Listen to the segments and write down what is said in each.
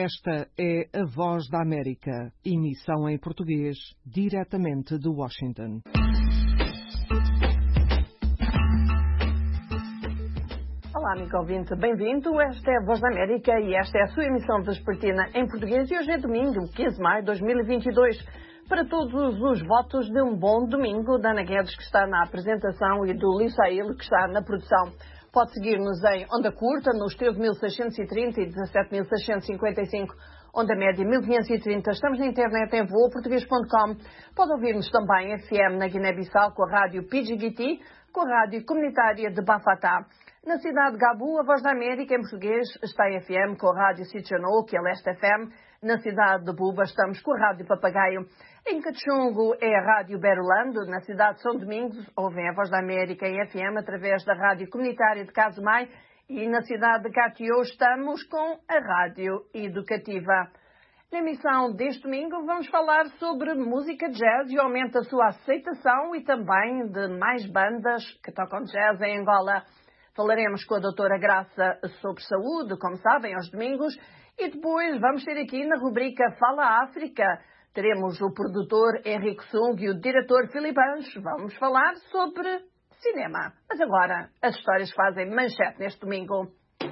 Esta é a Voz da América, emissão em português, diretamente de Washington. Olá, amigo ouvinte, bem-vindo. Esta é a Voz da América e esta é a sua emissão vespertina em português. E hoje é domingo, 15 de maio de 2022. Para todos os votos de um bom domingo, da Ana Guedes, que está na apresentação, e do Lissail, que está na produção. Pode seguir-nos em onda curta, nos 13.630 e 17.655, onda média 1.530. Estamos na internet em voaportuguês.com. Pode ouvir-nos também em FM na Guiné-Bissau com a rádio Pidgiguiti, com a rádio comunitária de Bafatá. Na cidade de Gabu, a Voz da América em português está em FM com a rádio Sichanou, que é Leste FM. Na cidade de Buba estamos com a rádio Papagaio. Em Cachungo é a rádio Berolando. Na cidade de São Domingos ouvem a Voz da América em FM através da rádio comunitária de Casumai. E na cidade de Catió estamos com a rádio educativa. Na emissão deste domingo vamos falar sobre música jazz e o aumento da sua aceitação e também de mais bandas que tocam jazz em Angola. Falaremos com a doutora Graça sobre saúde, como sabem, aos domingos. E depois vamos ter aqui na rubrica Fala África. Teremos o produtor Henrique Sung e o diretor Filipe Anjos. Vamos falar sobre cinema. Mas agora, as histórias fazem manchete neste domingo.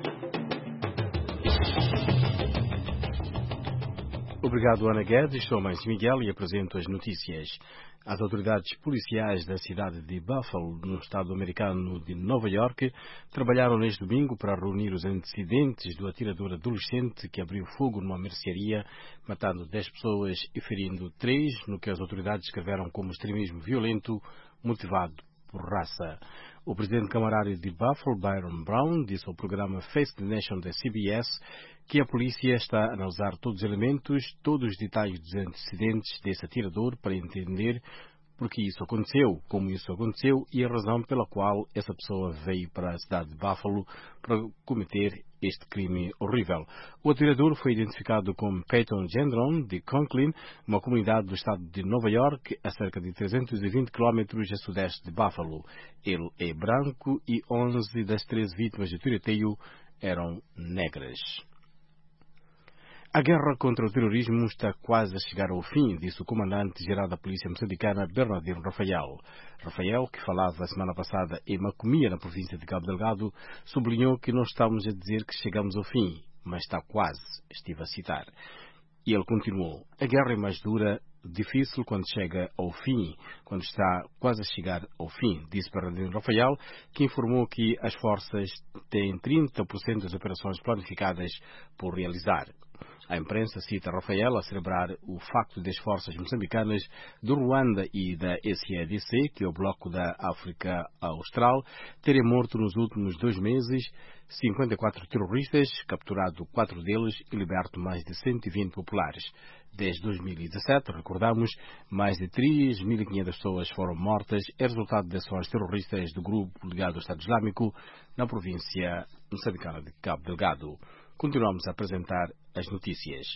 Obrigado, Ana Guedes. Sou Mâncio Miguel e apresento as notícias. As autoridades policiais da cidade de Buffalo, no estado americano de Nova York, trabalharam neste domingo para reunir os antecedentes do atirador adolescente que abriu fogo numa mercearia, matando 10 pessoas e ferindo 3, no que as autoridades descreveram como extremismo violento motivado por raça. O presidente camarário de Buffalo, Byron Brown, disse ao programa Face the Nation da CBS que a polícia está a analisar todos os elementos, todos os detalhes dos antecedentes desse atirador para entender por que isso aconteceu, como isso aconteceu e a razão pela qual essa pessoa veio para a cidade de Buffalo para cometer este crime horrível. O atirador foi identificado como Peyton Gendron, de Conklin, uma comunidade do estado de Nova York, a cerca de 320 quilómetros a sudeste de Buffalo. Ele é branco e 11 das 13 vítimas de tiroteio eram negras. A guerra contra o terrorismo está quase a chegar ao fim, disse o comandante-geral da polícia moçambicana, Bernardino Rafael. Rafael, que falava a semana passada em Macomia, na província de Cabo Delgado, sublinhou que não estamos a dizer que chegamos ao fim, mas está quase, estive a citar. E ele continuou: a guerra é mais dura, difícil quando chega ao fim, quando está quase a chegar ao fim, disse Bernardino Rafael, que informou que as forças têm 30% das operações planificadas por realizar. A imprensa cita Rafael a celebrar o facto das forças moçambicanas do Ruanda e da SADC, que é o Bloco da África Austral, terem morto nos últimos 2 meses 54 terroristas, capturado 4 deles e liberto mais de 120 populares. Desde 2017, recordamos, mais de 3.500 pessoas foram mortas, é resultado das ações terroristas do grupo ligado ao Estado Islâmico na província moçambicana de Cabo Delgado. Continuamos a apresentar as notícias.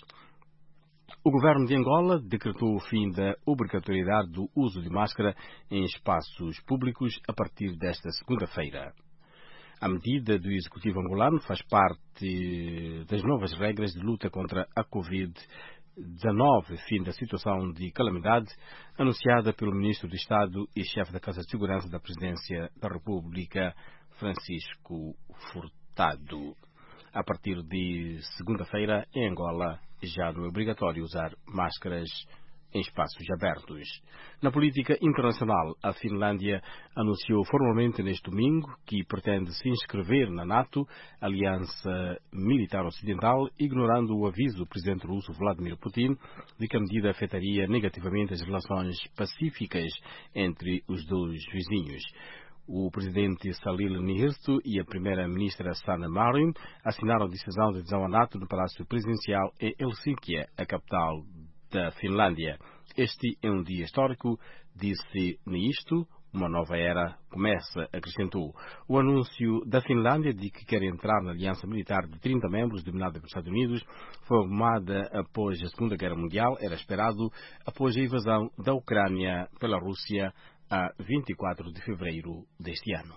O governo de Angola decretou o fim da obrigatoriedade do uso de máscara em espaços públicos a partir desta segunda-feira. A medida do executivo angolano faz parte das novas regras de luta contra a Covid-19, fim da situação de calamidade, anunciada pelo ministro de Estado e chefe da Casa de Segurança da Presidência da República, Francisco Furtado. A partir de segunda-feira, em Angola, já não é obrigatório usar máscaras em espaços abertos. Na política internacional, a Finlândia anunciou formalmente neste domingo que pretende se inscrever na NATO, Aliança Militar Ocidental, ignorando o aviso do presidente russo Vladimir Putin de que a medida afetaria negativamente as relações pacíficas entre os dois vizinhos. O presidente Sauli Niinisto e a primeira-ministra Sanna Marin assinaram a decisão de adesão à NATO no Palácio Presidencial em Helsínquia, a capital da Finlândia. Este é um dia histórico, disse Niinisto. Uma nova era começa, acrescentou. O anúncio da Finlândia de que quer entrar na aliança militar de 30 membros dominada pelos Estados Unidos foi tomada após a Segunda Guerra Mundial, era esperado após a invasão da Ucrânia pela Rússia a 24 de fevereiro deste ano.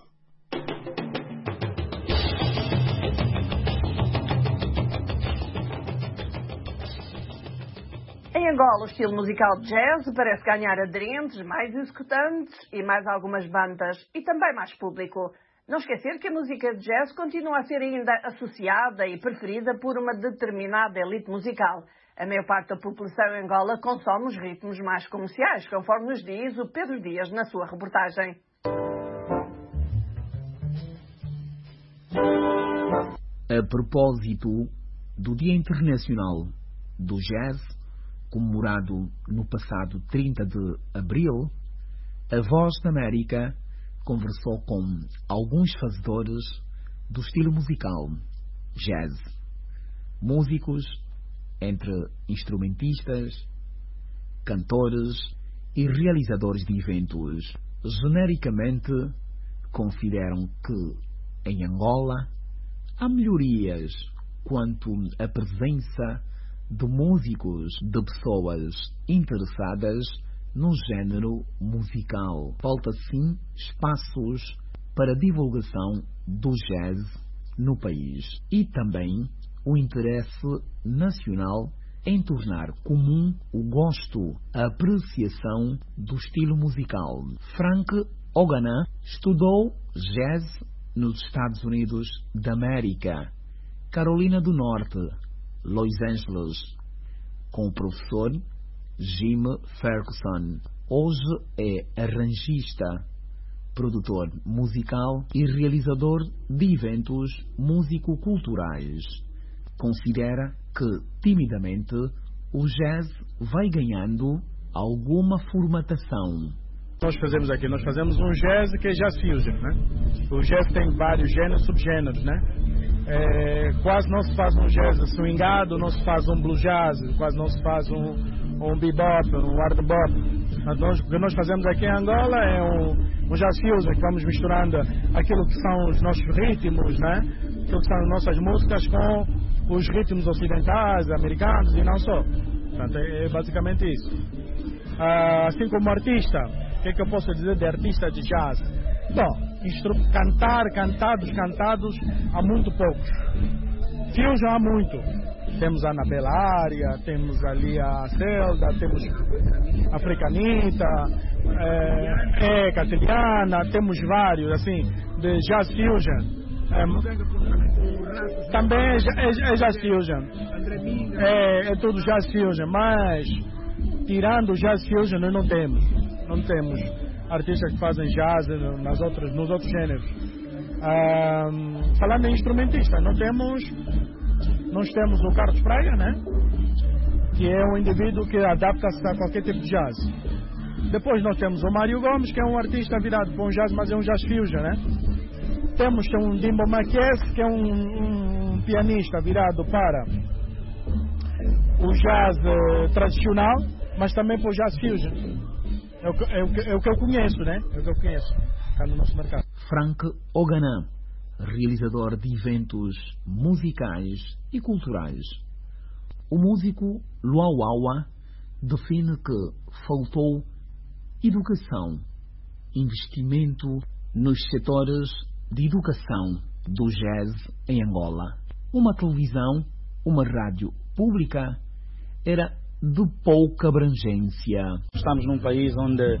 Em Angola, o estilo musical de jazz parece ganhar aderentes, mais executantes e mais algumas bandas e também mais público. Não esquecer que a música de jazz continua a ser ainda associada e preferida por uma determinada elite musical. A maior parte da população em Angola consome os ritmos mais comerciais, conforme nos diz o Pedro Dias na sua reportagem. A propósito do Dia Internacional do Jazz, comemorado no passado 30 de abril, a Voz da América conversou com alguns fazedores do estilo musical jazz. Músicos, entre instrumentistas, cantores e realizadores de eventos, genericamente consideram que, em Angola, há melhorias quanto à presença de músicos, de pessoas interessadas no género musical. Falta sim espaços para divulgação do jazz no país e também o interesse nacional em tornar comum o gosto, a apreciação do estilo musical. Frank Oganan estudou jazz nos Estados Unidos da América, Carolina do Norte, Los Angeles, com o professor Jim Ferguson. Hoje é arranjista, produtor musical e realizador de eventos músico-culturais. Considera que, timidamente, o jazz vai ganhando alguma formatação. Nós fazemos um jazz que é jazz fusion, né? O jazz tem vários gêneros, subgêneros, né? Quase não se faz um jazz swingado, não se faz um blue jazz, quase não se faz um bebop, um hard bop. O que nós fazemos aqui em Angola é um jazz fusion, que vamos misturando aquilo que são os nossos ritmos, né? Aquilo que são as nossas músicas com os ritmos ocidentais, americanos e não só. Portanto, é basicamente isso. Assim como artista, o que é que eu posso dizer de artista de jazz? Bom, cantados há muito poucos. Fusion há muito. Temos a Anabela Ária, temos ali a Zelda, temos a Africanita, Catiliana, temos vários, assim, de jazz fusion. Também é jazz fusion. É tudo jazz fusion, mas tirando o jazz fusion nós não temos artistas que fazem jazz nos outros gêneros. Falando em instrumentista, nós temos o Carlos Praia, né? Que é um indivíduo que adapta-se a qualquer tipo de jazz. Depois nós temos o Mário Gomes, que é um artista virado para um jazz, mas é um jazz fusion, né? Temos um Dimbo Maquies, que é um pianista virado para o jazz tradicional, mas também para o jazz fusion. É o que eu conheço, né? É o que eu conheço cá no nosso mercado. Frank Oganan, realizador de eventos musicais e culturais. O músico Luauaua define que faltou educação, investimento nos setores de educação do jazz em Angola. Uma televisão, uma rádio pública era de pouca abrangência. Estamos num país onde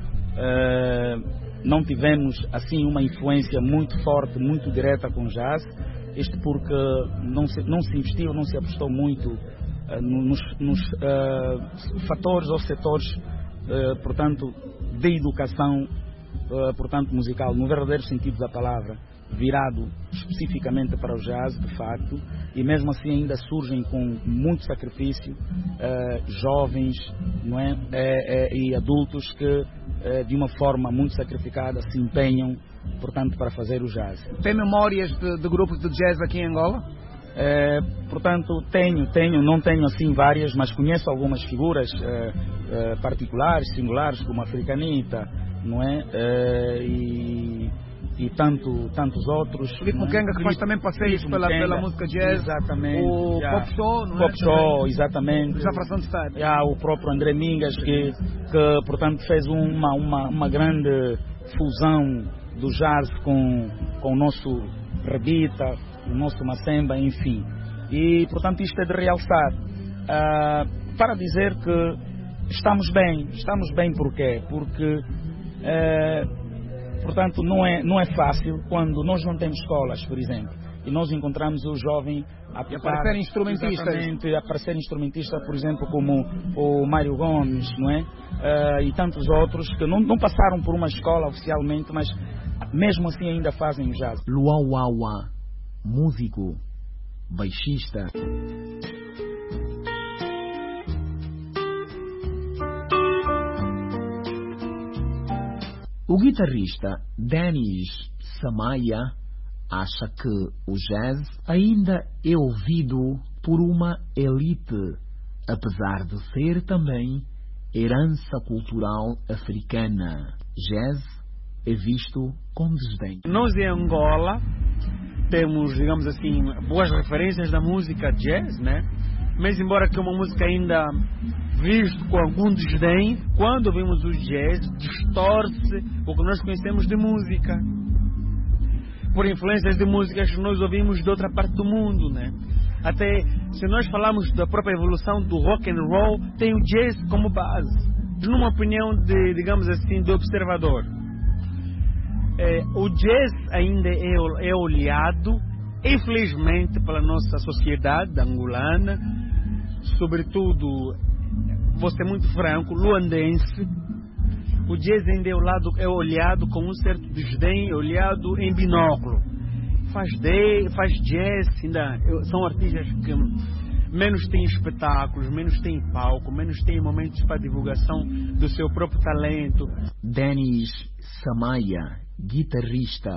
não tivemos assim uma influência muito forte, muito direta com o jazz. Isto porque não se investiu, não se apostou muito nos fatores ou setores, portanto, de educação, portanto, musical, no verdadeiro sentido da palavra, virado especificamente para o jazz, de facto, e mesmo assim ainda surgem com muito sacrifício jovens, não é? E adultos que de uma forma muito sacrificada se empenham, portanto, para fazer o jazz. Tem memórias de grupos de jazz aqui em Angola? Portanto, não tenho assim várias, mas conheço algumas figuras particulares, singulares, como a Africanita, não é? E tantos outros. Filipe Mukenga, que faz também passeios pela música jazz. Exatamente. O Pop Show, não é? Pop Show, exatamente. Já fração de estado. O próprio André Mingas, que portanto fez uma grande fusão do jazz com o nosso rebita, o nosso macemba, enfim. E portanto isto é de realçar. para dizer que estamos bem por quê? Porque, portanto, não é fácil quando nós não temos escolas, por exemplo, e nós encontramos o jovem a aparecer instrumentista, por exemplo, como o Mário Gomes, não é? E tantos outros que não passaram por uma escola oficialmente, mas mesmo assim ainda fazem jazz. Luauauá, músico, baixista. O guitarrista Denis Samaya acha que o jazz ainda é ouvido por uma elite, apesar de ser também herança cultural africana. Jazz é visto com desdém. Nós em Angola temos, digamos assim, boas referências da música jazz, né? Mas embora que é uma música ainda visto com algum desdém, quando ouvimos o jazz, distorce o que nós conhecemos de música. Por influências de músicas que nós ouvimos de outra parte do mundo, né? Até se nós falarmos da própria evolução do rock and roll, tem o jazz como base. Numa opinião de, digamos assim, do observador. O jazz ainda é olhado, infelizmente, pela nossa sociedade angolana, sobretudo, vou ser muito franco, luandense. O jazz ainda é olhado com um certo desdém, olhado em binóculo. Faz jazz, ainda são artistas que menos têm espetáculos, menos têm palco, menos têm momentos para divulgação do seu próprio talento. Denis Samaya, guitarrista.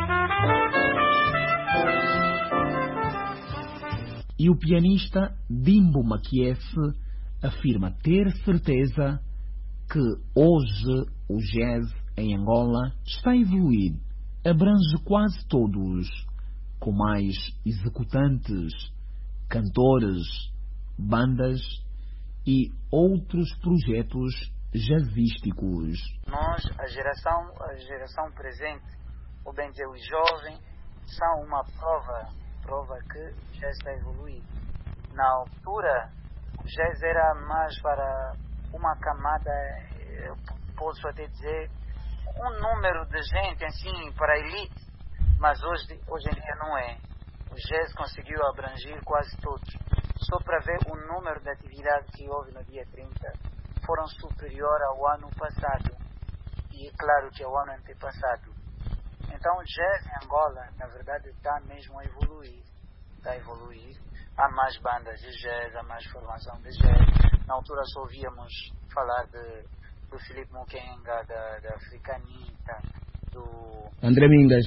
E o pianista Dimbo Makiefe afirma ter certeza que hoje o jazz em Angola está a evoluir, abrange quase todos, com mais executantes, cantores, bandas e outros projetos jazzísticos. Nós, a geração presente, ou bem dizer, os jovens, são uma prova que o jazz está a evoluir. Na altura, o jazz era mais para uma camada, eu posso até dizer, um número de gente assim para a elite, mas hoje em dia não é. O jazz conseguiu abranger quase todos. Só para ver o número de atividades que houve no dia 30, foram superior ao ano passado. E é claro que ao ano antepassado. Então o jazz em Angola, na verdade, está mesmo a evoluir. Está a evoluir. Há mais bandas de jazz, há mais formação de jazz. Na altura só ouvíamos falar do Filipe Mukenga, da Africanita, do André Mingas,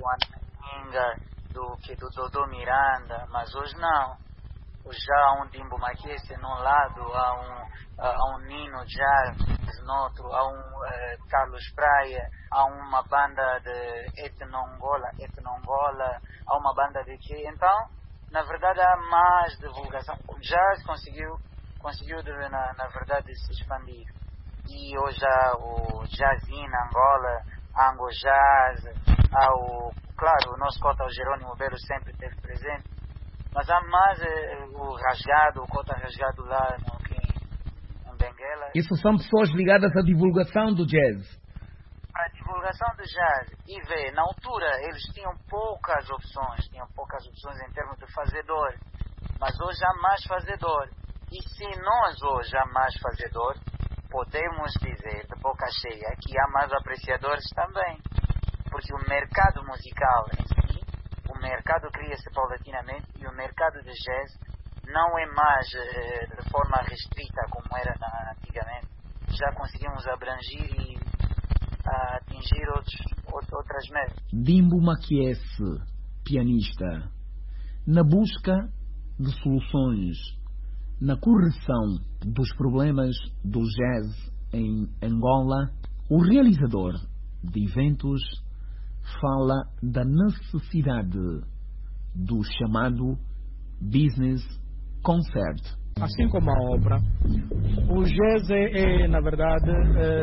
do Dodô Miranda, mas hoje não. Hoje já há um Dimbo Makiefe num lado, há um Nino Jazz no outro, há um Carlos Praia, há uma banda de Etno-Angola, há uma banda de quê? Então, na verdade, há mais divulgação. O jazz conseguiu na verdade, se expandir. E hoje há o Jazzinho na Angola, Ango Jazz, claro, o nosso cota, o Jerônimo Belo, sempre esteve presente, mas há mais o cota rasgado lá em Benguela. Isso são pessoas ligadas à divulgação do jazz? A divulgação do jazz, e vê, na altura eles tinham poucas opções em termos de fazedor, mas hoje há mais fazedor. E se nós hoje há mais fazedor, podemos dizer de boca cheia que há mais apreciadores também. Porque o mercado musical em si, o mercado cria-se paulatinamente e o mercado de jazz não é mais de forma restrita como era antigamente. Já conseguimos abranger e atingir outras metas. Dimbo Makiefe, pianista, na busca de soluções, na correção dos problemas do jazz em Angola, o realizador de eventos fala da necessidade do chamado business concert. Assim como a obra, o jazz é na verdade,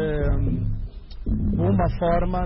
uma forma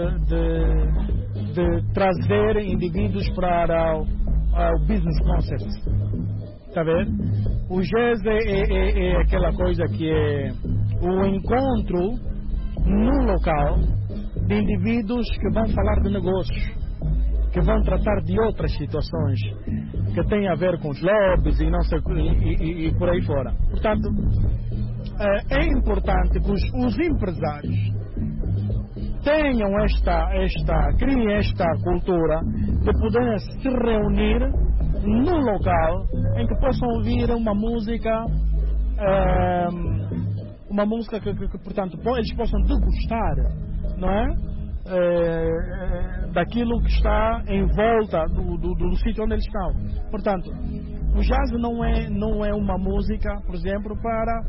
de trazer indivíduos para o business concert. Está a ver? O jazz é aquela coisa que é o encontro num local de indivíduos que vão falar de negócios, que vão tratar de outras situações que têm a ver com os lobbies e, não sei, e por aí fora. Portanto, é importante que os empresários tenham criem esta cultura de poder se reunir num local em que possam ouvir uma música que, portanto, eles possam degustar, não é? Daquilo que está em volta do sítio onde eles estão. Portanto, o jazz não é uma música, por exemplo,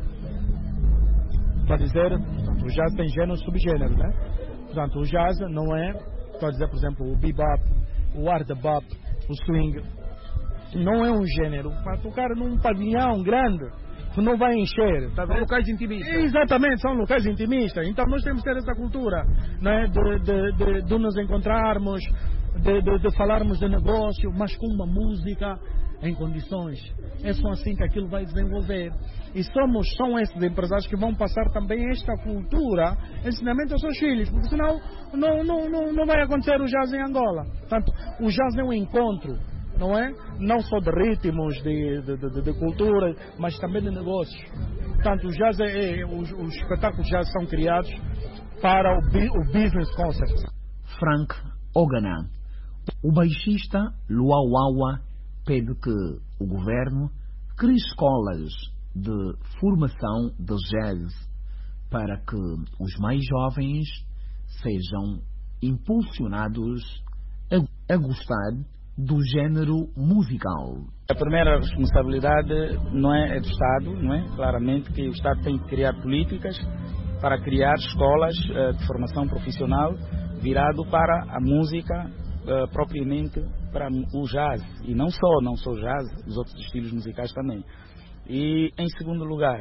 para dizer, o jazz tem gêneros e subgêneros, né? Portanto, o jazz não é, estou a dizer, por exemplo, o bebop, o hard bop, o swing, não é um gênero para tocar num pavilhão grande que não vai encher. Tá, são locais intimistas. Exatamente, são locais intimistas. Então nós temos que ter essa cultura, né, de nos encontrarmos, de falarmos de negócio, mas com uma música em condições. É só assim que aquilo vai desenvolver. E são esses empresários que vão passar também esta cultura, ensinamento aos seus filhos, porque senão não vai acontecer o jazz em Angola. Portanto, o jazz é um encontro, não é? Não só de ritmos, de cultura, mas também de negócios. Portanto, o jazz os espetáculos de jazz são criados para o business concept. Frank Ogana, o baixista Luauaua, pede que o governo crie escolas de formação de jazz para que os mais jovens sejam impulsionados a gostar do género musical. A primeira responsabilidade não é do Estado, não é? Claramente que o Estado tem que criar políticas para criar escolas de formação profissional virado para a música propriamente para o jazz, e não só o jazz, os outros estilos musicais também. E em segundo lugar,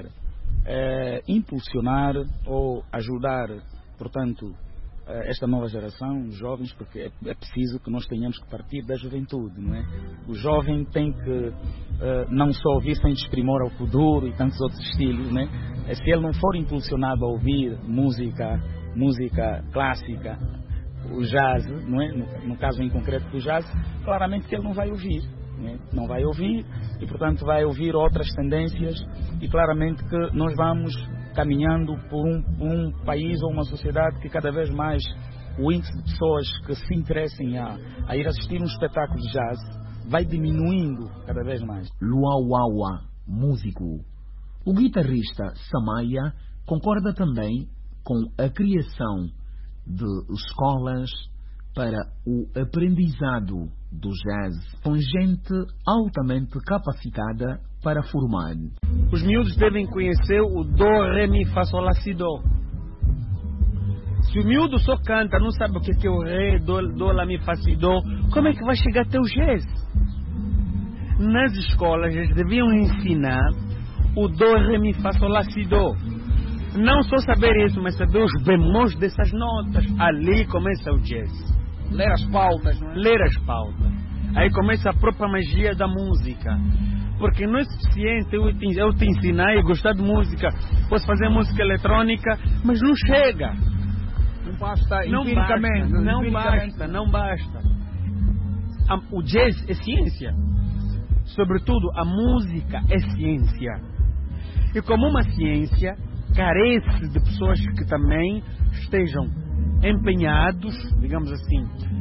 impulsionar ou ajudar, portanto, esta nova geração, os jovens, porque é preciso que nós tenhamos que partir da juventude, não é? O jovem tem que não só ouvir sem desprimor ao futuro e tantos outros estilos, né? Se ele não for impulsionado a ouvir música clássica, o jazz, não é? No caso em concreto do jazz, claramente que ele não vai ouvir, não vai ouvir e, portanto, vai ouvir outras tendências, e claramente que nós vamos caminhando por um país ou uma sociedade que cada vez mais o índice de pessoas que se interessem a ir assistir um espetáculo de jazz vai diminuindo cada vez mais. Luauaua, músico. O guitarrista Samaya concorda também com a criação de escolas para o aprendizado do jazz, com gente altamente capacitada para formar. Os miúdos devem conhecer o do, ré, mi, fá, sol, lá, si, do. Se o miúdo só canta, não sabe o que é o ré, do, lá, mi, fá, si, do, como é que vai chegar até o jazz? Nas escolas eles deviam ensinar o do, ré, mi, fá, sol, lá, si, do. Não só saber isso, mas saber os bemóis dessas notas. Ali começa o jazz. Ler as pautas, não é? Ler as pautas. Aí começa a própria magia da música. Porque não é suficiente eu te ensinar e gostar de música. Posso fazer música eletrônica, mas não chega. Não basta empiricamente. Não basta. O jazz é ciência. Sobretudo, a música é ciência. E como uma ciência, carece de pessoas que também estejam empenhados, digamos assim,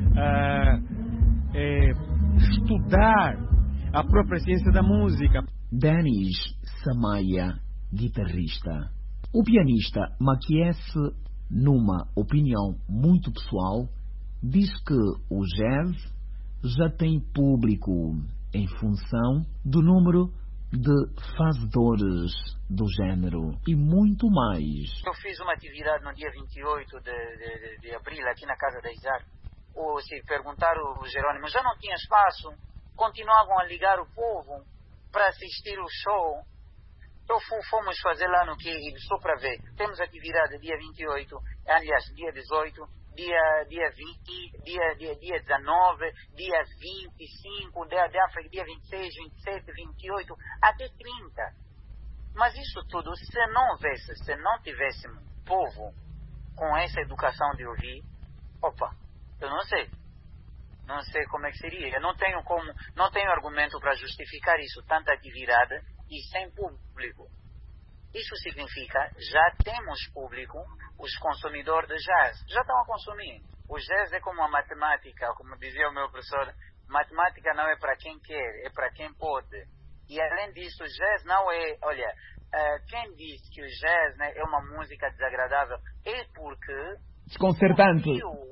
estudar a própria ciência da música. Danis Samaya, guitarrista. O pianista Maquiesse, numa opinião muito pessoal, diz que o jazz já tem público em função do número de fazedores do género e muito mais. Eu fiz uma atividade no dia 28 de abril aqui na casa da Isaac. Se perguntaram o Jerônimo, já não tinha espaço, continuavam a ligar o povo para assistir o show. Então fomos fazer lá no Quirri, só para ver. Temos atividade dia 28, aliás, dia 18, dia 20, dia 19, dia 25, de África, dia 26, 27, 28, até 30. Mas isso tudo, se não tivéssemos povo com essa educação de ouvir, eu não sei. Não sei como é que seria. Eu não tenho argumento para justificar isso, tanta atividade e sem público. Isso significa, já temos público, os consumidores de jazz já estão a consumir. O jazz é como a matemática, como dizia o meu professor, matemática não é para quem quer, é para quem pode. E além disso, o jazz não é, quem diz que o jazz, né, é uma música desagradável, é porque... Desconcertante.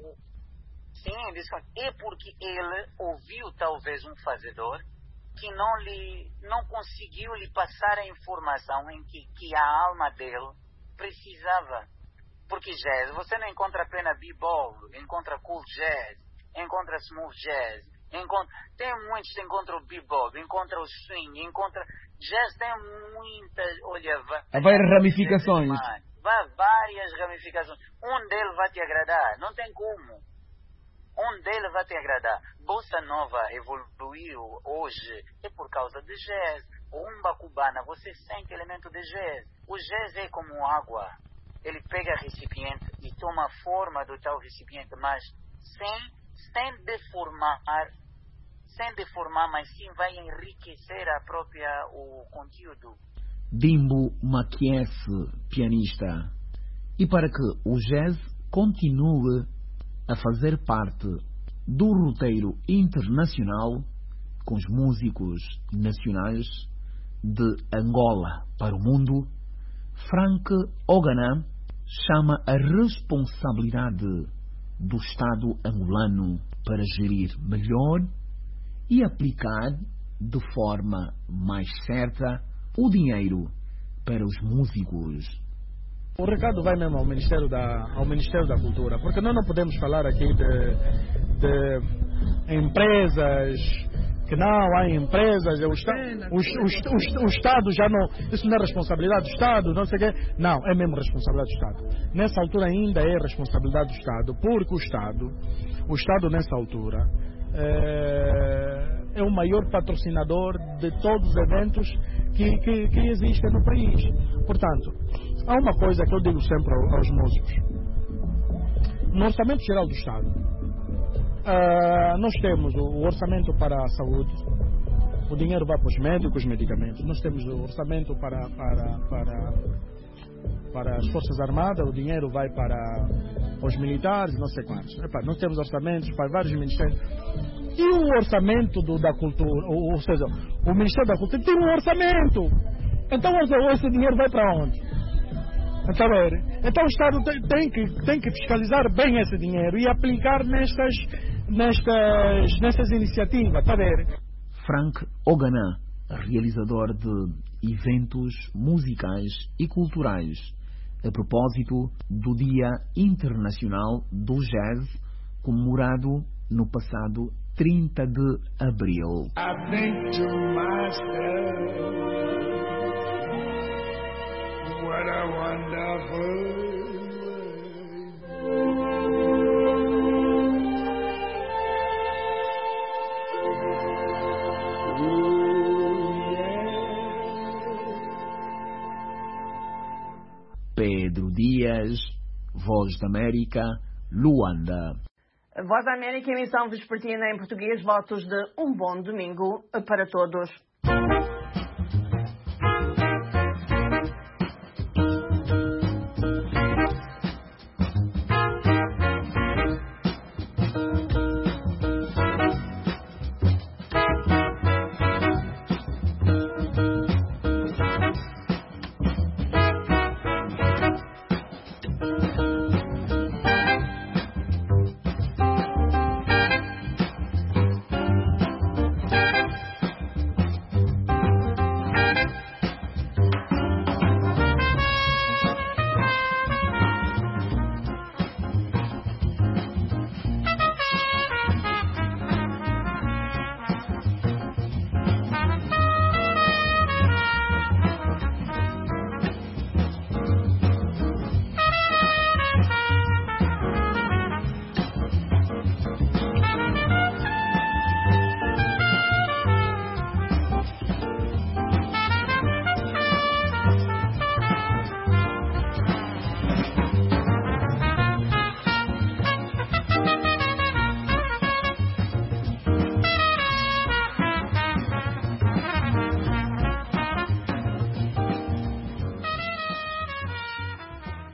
É porque ele ouviu talvez um fazedor que não conseguiu lhe passar a informação em que a alma dele precisava. Porque jazz, você não encontra apenas b-ball, encontra cool jazz, encontra smooth jazz, tem muitos, encontra o bebop, encontra o swing, jazz tem muitas, há várias ramificações. Várias ramificações. Um deles vai te agradar, não tem como. Um deles vai te agradar. Bossa Nova evoluiu hoje é por causa de jazz. Umba cubana, você sente elemento de jazz. O jazz é como água. Ele pega recipiente e toma a forma do tal recipiente, mas sem deformar, mas sim vai enriquecer o conteúdo. Dimbo Maquies, pianista. E para que o jazz continue a fazer parte do roteiro internacional, com os músicos nacionais de Angola para o mundo, Frank Ogana chama a responsabilidade do Estado angolano para gerir melhor e aplicar de forma mais certa o dinheiro para os músicos. O recado vai mesmo ao Ministério da Cultura, porque nós não podemos falar aqui de empresas, que não há empresas, o Estado já não, isso não é responsabilidade do Estado, não sei o quê. Não, é mesmo responsabilidade do Estado. Nessa altura ainda é responsabilidade do Estado, porque o Estado nessa altura é o maior patrocinador de todos os eventos que existem no país. Portanto, há uma coisa que eu digo sempre aos músicos. No Orçamento Geral do Estado, nós temos o orçamento para a saúde, o dinheiro vai para os médicos, os medicamentos. Nós temos o orçamento para as Forças Armadas, o dinheiro vai para os militares, não sei quantos. Nós temos orçamentos para vários ministérios. E o orçamento da cultura, ou seja, o Ministério da Cultura tem um orçamento. Então esse dinheiro vai para onde? Então o Estado tem que fiscalizar bem esse dinheiro e aplicar nestas iniciativas, está a ver? Frank Ogana, realizador de eventos musicais e culturais, a propósito do Dia Internacional do Jazz, comemorado no passado 30 de abril. I think to myself, what a wonderful Pedro Dias, Voz da América, Luanda. Voz da América, emissão vespertina em português, votos de um bom domingo para todos.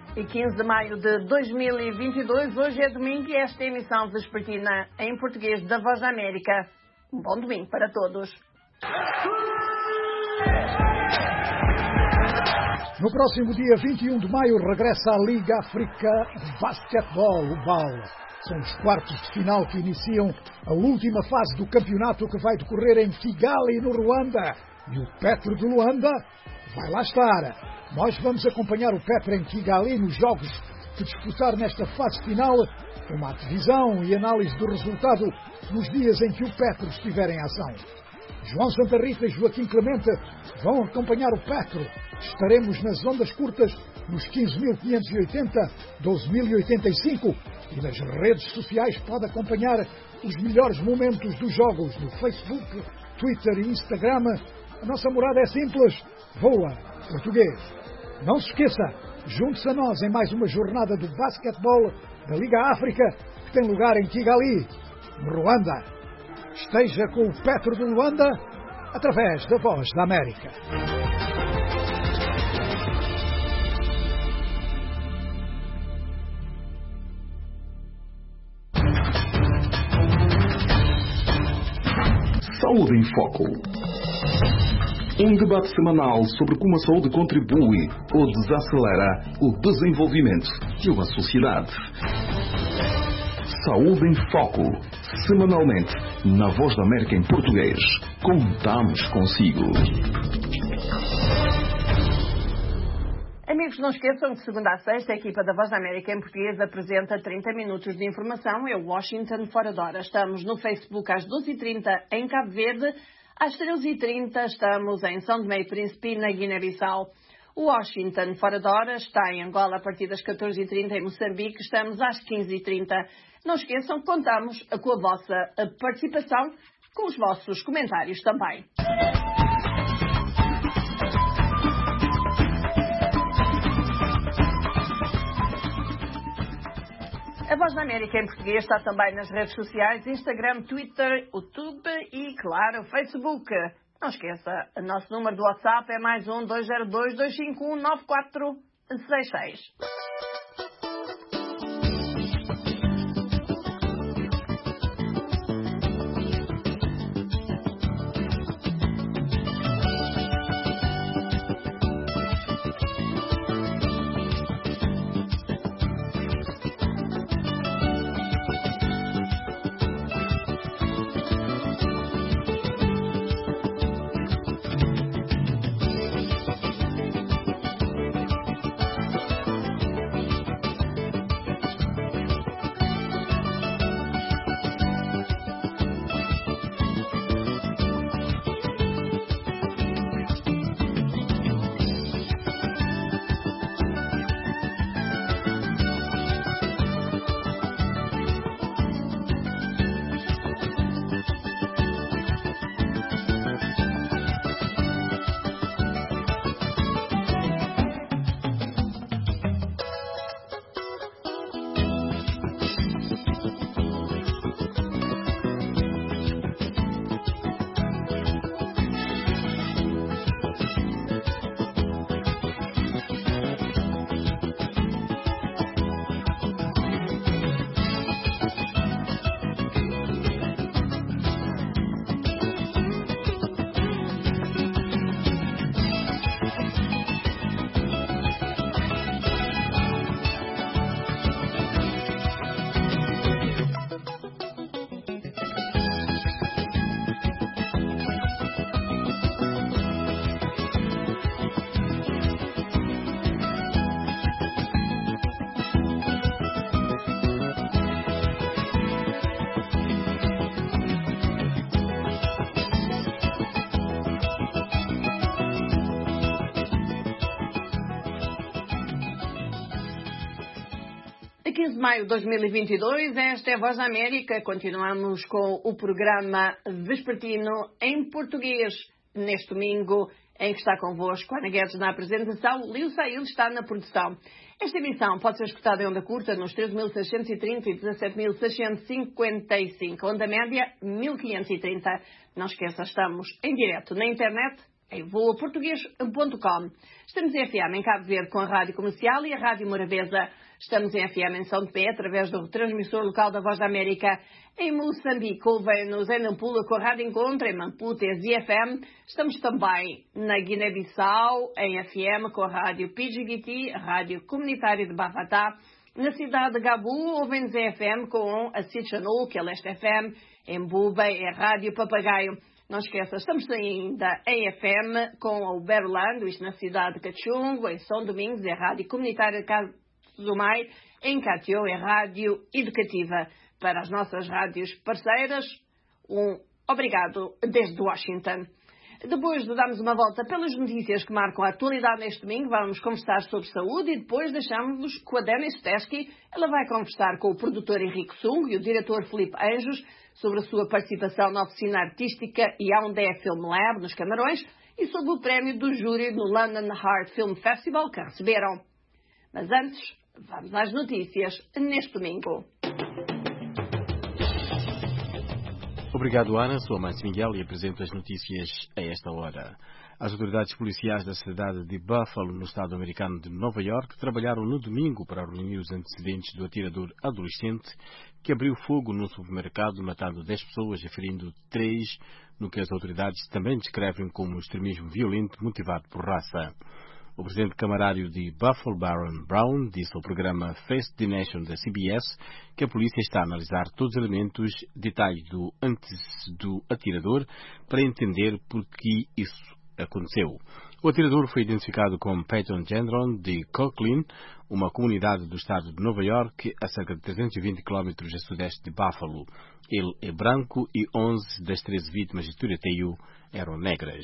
E 15 de maio de 2022, hoje é domingo e esta emissão vespertina em português da Voz da América. Um bom domingo para todos. No próximo dia 21 de maio regressa a Liga África de Basquetebol, o BAL. São os quartos de final que iniciam a última fase do campeonato que vai decorrer em Kigali, no Ruanda. E o Petro de Luanda vai lá estar. Nós vamos acompanhar o Petro em Kigali nos jogos que disputar nesta fase final, com uma divisão e análise do resultado nos dias em que o Petro estiver em ação. João Santa Rita e Joaquim Clemente vão acompanhar o Petro. Estaremos nas ondas curtas nos 15.580, 12.085 e nas redes sociais pode acompanhar os melhores momentos dos jogos no Facebook, Twitter e Instagram. A nossa morada é simples, Voa Português. Não se esqueça, junte-se a nós em mais uma jornada do basquetebol da Liga África, que tem lugar em Kigali, no Ruanda. Esteja com o Petro de Luanda, através da Voz da América. Saúde em Foco. Um debate semanal sobre como a saúde contribui ou desacelera o desenvolvimento de uma sociedade. Saúde em Foco. Semanalmente, na Voz da América em português. Contamos consigo. Amigos, não esqueçam que segunda a sexta a equipa da Voz da América em português apresenta 30 minutos de informação. É Washington fora de hora. Estamos no Facebook às 12h30 em Cabo Verde. Às 13h30 estamos em São Tomé e Príncipe, na Guiné-Bissau. Washington fora de hora está em Angola a partir das 14h30, em Moçambique estamos às 15h30. Não esqueçam, contamos com a vossa participação, com os vossos comentários também. A Voz da América em português está também nas redes sociais, Instagram, Twitter, YouTube e, claro, Facebook. Não esqueça, o nosso número do WhatsApp é mais 1-202-251-9466. A 15 de maio de 2022, esta é a Voz da América. Continuamos com o programa vespertino em português neste domingo, em que está convosco Ana Guedes na apresentação, Liu Sail está na produção. Esta emissão pode ser escutada em onda curta nos 13.630 e 17.655, onda média 1530. Não esqueça, estamos em direto na internet em voaportuguês.com. Estamos em FM em Cabo Verde com a Rádio Comercial e a Rádio Morabeza. Estamos em FM em São Tomé, através do transmissor local da Voz da América. Em Moçambique, ouvem-nos em Nampula com a Rádio Encontro, em Maputo, FM. Estamos também na Guiné-Bissau, em FM com a Rádio PGDT, a Rádio Comunitária de Bafatá. Na cidade de Gabu, ouvem-nos em FM com a Sitchanul, que é Leste FM. Em Buba, é Rádio Papagaio. Não esqueça, estamos ainda em FM com o Berlando, isto na cidade de Cachungo. Em São Domingos, é Rádio Comunitária de Casumai. Em Catió, é Rádio Educativa. Para as nossas rádios parceiras, obrigado desde Washington. Depois de darmos uma volta pelas notícias que marcam a atualidade neste domingo, vamos conversar sobre saúde e depois deixamos-vos com a Dani Stesky. Ela vai conversar com o produtor Henrique Sung e o diretor Filipe Anjos sobre a sua participação na oficina artística Yaoundé Film Lab, nos Camarões, e sobre o prémio do júri no London Heart Film Festival que receberam. Mas antes, vamos às notícias neste domingo. Obrigado, Ana. Sou Mâncio Miguel e apresento as notícias a esta hora. As autoridades policiais da cidade de Buffalo, no estado americano de Nova York, trabalharam no domingo para reunir os antecedentes do atirador adolescente que abriu fogo num supermercado, matando 10 pessoas e ferindo 3, no que as autoridades também descrevem como extremismo violento motivado por raça. O presidente camarário de Buffalo, Baron Brown, disse ao programa Face the Nation da CBS que a polícia está a analisar todos os elementos, detalhes do atirador para entender por que isso aconteceu. O atirador foi identificado como Peyton Gendron de Coquelin, uma comunidade do estado de Nova York, a cerca de 320 km a sudeste de Buffalo. Ele é branco e 11 das 13 vítimas de tiroteio eram negras.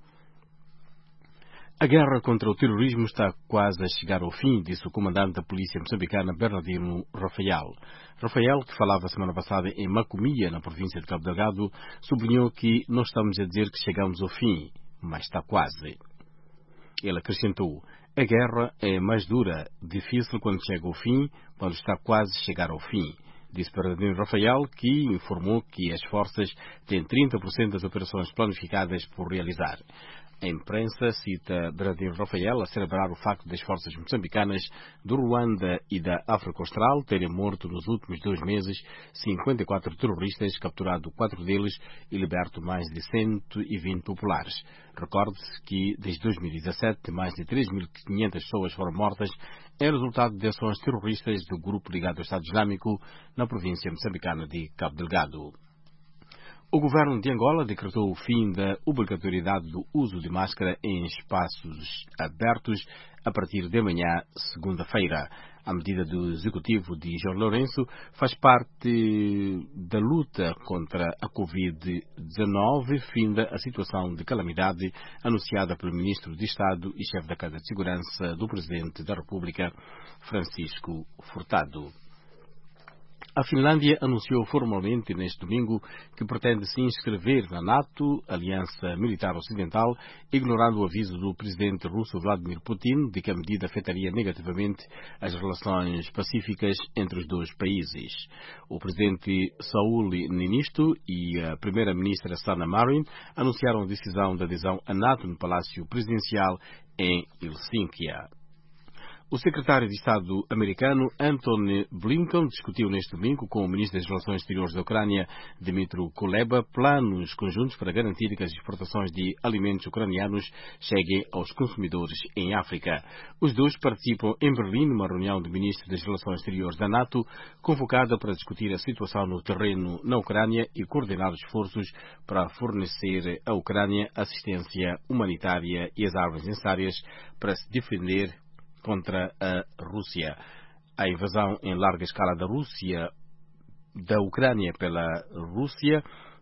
A guerra contra o terrorismo está quase a chegar ao fim, disse o comandante da polícia moçambicana Bernardino Rafael. Rafael, que falava semana passada em Macomia, na província de Cabo Delgado, sublinhou que não estamos a dizer que chegamos ao fim, mas está quase. Ele acrescentou: a guerra é mais dura, difícil quando chega ao fim, quando está quase a chegar ao fim. Disse Bernardino Rafael, que informou que as forças têm 30% das operações planificadas por realizar. A imprensa cita Bernardino Rafael a celebrar o facto das forças moçambicanas do Ruanda e da África Austral terem morto nos últimos 2 meses 54 terroristas, capturado 4 deles e liberto mais de 120 populares. Recorde-se que, desde 2017, mais de 3.500 pessoas foram mortas em resultado de ações terroristas do grupo ligado ao Estado Islâmico na província moçambicana de Cabo Delgado. O governo de Angola decretou o fim da obrigatoriedade do uso de máscara em espaços abertos a partir de amanhã, segunda-feira. A medida do executivo de João Lourenço faz parte da luta contra a Covid-19, finda a situação de calamidade anunciada pelo ministro de Estado e chefe da Casa de Segurança do Presidente da República, Francisco Furtado. A Finlândia anunciou formalmente neste domingo que pretende se inscrever na NATO, Aliança Militar Ocidental, ignorando o aviso do presidente russo Vladimir Putin de que a medida afetaria negativamente as relações pacíficas entre os dois países. O presidente Sauli Niinisto e a primeira-ministra Sanna Marin anunciaram a decisão de adesão à NATO no Palácio Presidencial em Helsínquia. O secretário de Estado americano Antony Blinken discutiu neste domingo com o ministro das Relações Exteriores da Ucrânia, Dmytro Kuleba, planos conjuntos para garantir que as exportações de alimentos ucranianos cheguem aos consumidores em África. Os dois participam em Berlim numa reunião de ministros das Relações Exteriores da NATO, convocada para discutir a situação no terreno na Ucrânia e coordenar os esforços para fornecer à Ucrânia assistência humanitária e as armas necessárias para se defender contra a Rússia. A invasão em larga escala da Ucrânia pela Rússia,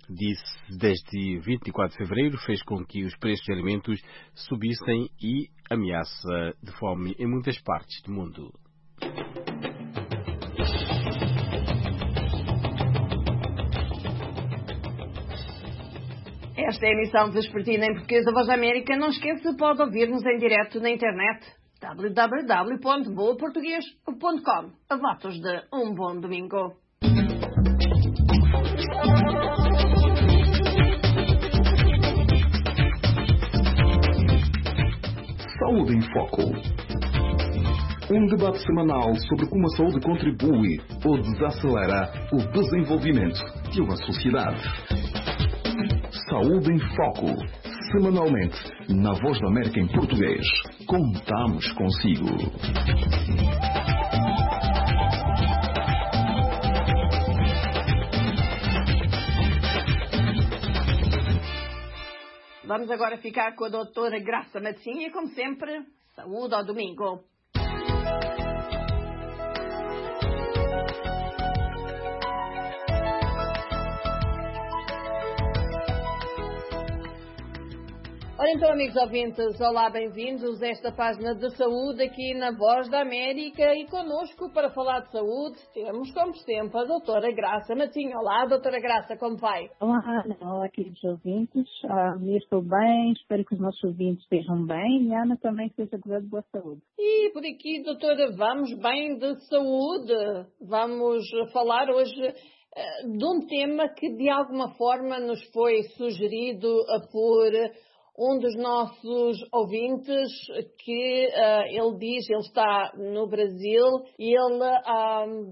desde 24 de fevereiro, fez com que os preços de alimentos subissem e ameaça de fome em muitas partes do mundo. Esta é a emissão vespertina em português da Voz da América. Não esqueça, pode ouvir-nos em direto na internet. www.voaportugues.com. A votos de um bom domingo. Saúde em Foco. Um debate semanal sobre como a saúde contribui ou desacelera o desenvolvimento de uma sociedade. Saúde em Foco. Semanalmente, na Voz da América em português. Contamos consigo. Vamos agora ficar com a doutora Graça Matinha e, como sempre, saúde ao domingo. Ora então, amigos ouvintes, olá, bem-vindos a esta página de saúde aqui na Voz da América e connosco para falar de saúde temos, como sempre, a doutora Graça Matinho. Olá, doutora Graça, como vai? Olá, Ana. Olá, queridos ouvintes. Eu estou bem, espero que os nossos ouvintes estejam bem e a Ana também esteja de boa saúde. E por aqui, doutora, vamos bem de saúde. Vamos falar hoje de um tema que de alguma forma nos foi sugerido por um dos nossos ouvintes, que ele está no Brasil e ele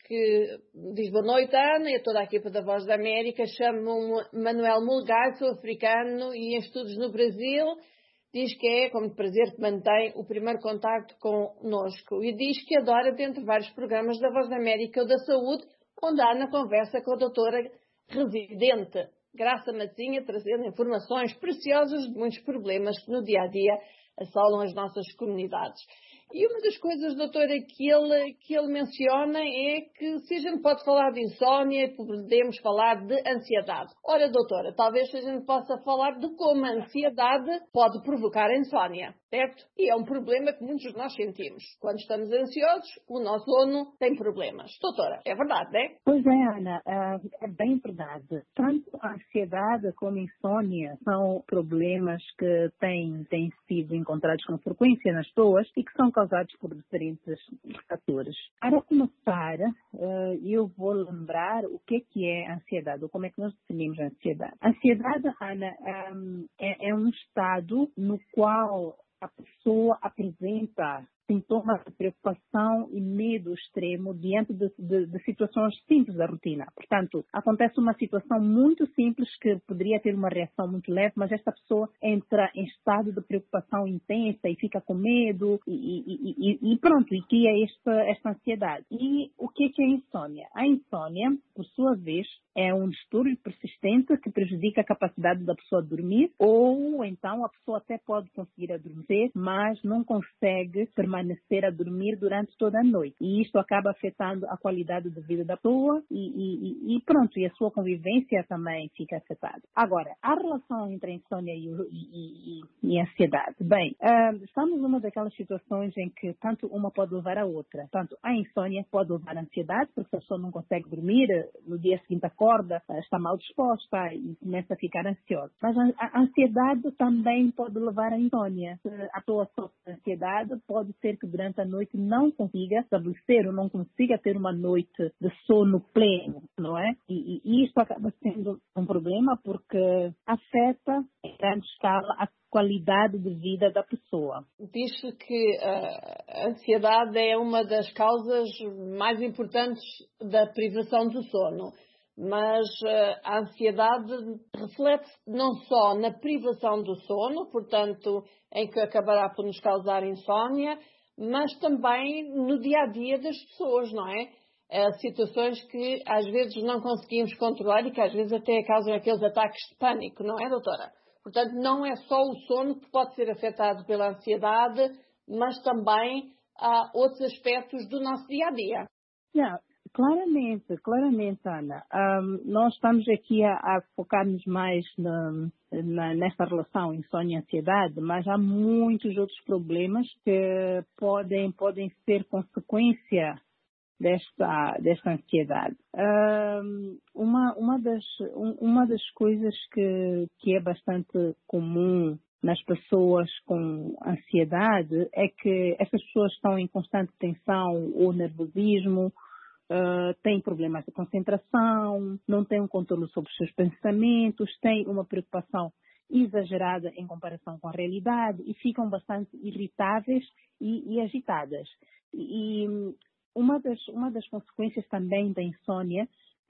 diz boa noite, Ana, e a toda a equipa da Voz da América. Chamo-me Manuel Mulgar, sou africano e em estudos no Brasil. Diz que é, com prazer, que mantém o primeiro contacto connosco e diz que adora, dentre vários programas da Voz da América ou da Saúde, onde a Ana conversa com a doutora residente Graça Matinha, trazendo informações preciosas de muitos problemas que no dia-a-dia assolam as nossas comunidades. E uma das coisas, doutora, que ele menciona é que se a gente pode falar de insónia, podemos falar de ansiedade. Ora, doutora, talvez a gente possa falar de como a ansiedade pode provocar insónia, certo? E é um problema que muitos de nós sentimos. Quando estamos ansiosos, o nosso sono tem problemas. Doutora, é verdade, não é? Pois é, Ana, é bem verdade. Tanto a ansiedade como a insónia são problemas que têm sido encontrados com frequência nas pessoas e que são causados por diferentes fatores. Para começar, eu vou lembrar o que é a ansiedade, ou como é que nós definimos a ansiedade. A ansiedade, Ana, é um estado no qual a pessoa apresenta sintomas de preocupação e medo extremo diante de situações simples da rotina. Portanto, acontece uma situação muito simples que poderia ter uma reação muito leve, mas esta pessoa entra em estado de preocupação intensa e fica com medo e pronto, e cria esta ansiedade. E o que é a insônia? A insônia, por sua vez, é um distúrbio persistente que prejudica a capacidade da pessoa dormir, ou então a pessoa até pode conseguir adormecer, mas não consegue permanecer a dormir durante toda a noite. E isto acaba afetando a qualidade de vida da pessoa e pronto, e a sua convivência também fica afetada. Agora, a relação entre a insônia e a ansiedade. Bem, estamos numa daquelas situações em que tanto uma pode levar a outra. Tanto a insônia pode levar à ansiedade, porque a pessoa não consegue dormir, no dia seguinte acorda, está mal disposta e começa a ficar ansiosa. Mas a ansiedade também pode levar à insônia. Se a pessoa sofre de ansiedade, pode ser que durante a noite não consiga estabelecer ou não consiga ter uma noite de sono pleno, não é? E isto acaba sendo um problema porque afeta em grande escala a qualidade de vida da pessoa. Diz-se que a ansiedade é uma das causas mais importantes da privação do sono. Mas a ansiedade reflete-se não só na privação do sono, portanto, em que acabará por nos causar insónia, mas também no dia-a-dia das pessoas, não é? Situações que às vezes não conseguimos controlar e que às vezes até causam aqueles ataques de pânico, não é, doutora? Portanto, não é só o sono que pode ser afetado pela ansiedade, mas também há outros aspectos do nosso dia-a-dia. Claramente, Ana. Nós estamos aqui a focar-nos mais nesta relação insônia e ansiedade, mas há muitos outros problemas que podem ser consequência desta ansiedade. Uma das coisas que é bastante comum nas pessoas com ansiedade é que essas pessoas estão em constante tensão ou nervosismo, têm problemas de concentração, não têm um controle sobre os seus pensamentos, têm uma preocupação exagerada em comparação com a realidade e ficam bastante irritáveis e agitadas. E uma das consequências também da insônia